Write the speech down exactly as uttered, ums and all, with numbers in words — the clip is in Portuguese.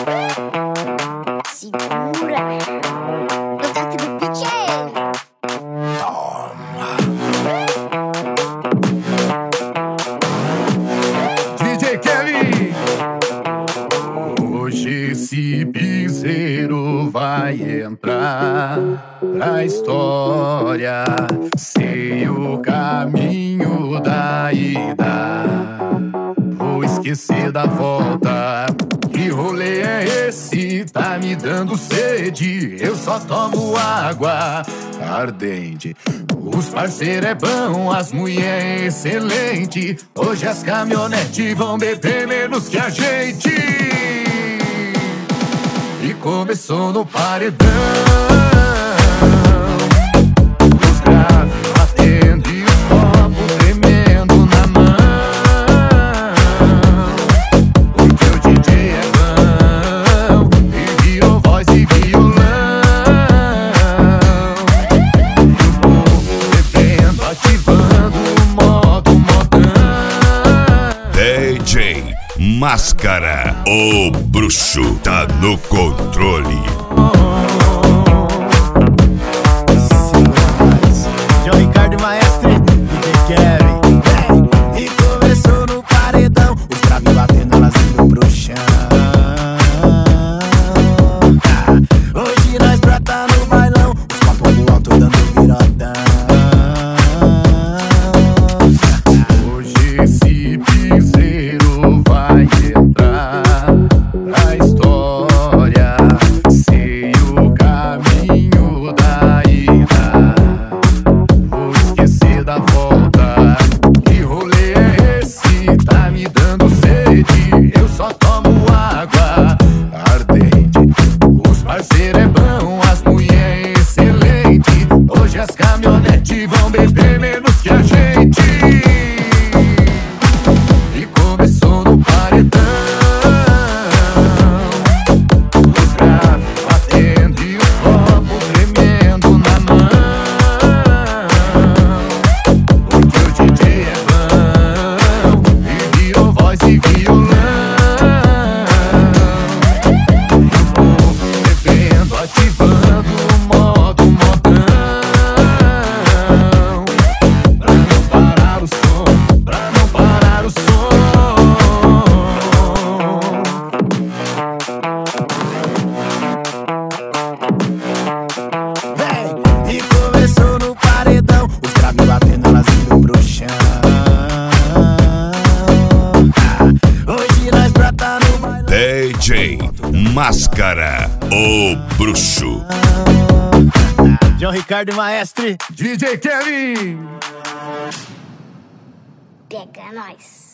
Segura. No toque do D J. D J Kevin. Hoje esse piseiro vai entrar pra história. Sei o caminho da ida, vou esquecer da volta. Que rolê é esse? Tá me dando sede, eu só tomo água ardente. Os parceiros é bom, as mulher é excelente. Hoje as caminhonetes vão beber menos que a gente. E começou no paredão, os graves batendo e os copos tremendo na mão. Porque o D J é bom e virou voz e violão. E o povo bebendo, ativando o modo modão. D J Máscara, o bruxo tá no controle. João Ricardo e Maestre, D J Kevin. Hey, e começou no paredão, os graves batendo, elas indo pro chão. Ah, hoje nós brota no bailão, os copos voando dando viradão. Hoje esse piseiro vai entrar pra história. Sei o caminho da ida, vou esquecer da volta. Que rolê é esse? Tá me dando sede, eu só tomo água ardente. Os parceiros é bom, as mulher é excelente. Hoje as caminhonetes vão beber menos que a gente. E começou no paredão, os graves batendo e os copos tremendo na mão. Porque o D J é bom e virou voz e violão. E o povo bebendo, ativando o modo modão. Pra não parar o som, pra não parar o som. Vem, e começou no paredão, os graves batendo, elas indo pro chão. Ah, hoje nós brota no bailão. D J Máscara, o bruxo. João Ricardo e Maestre. D J Kevin. Pega nós.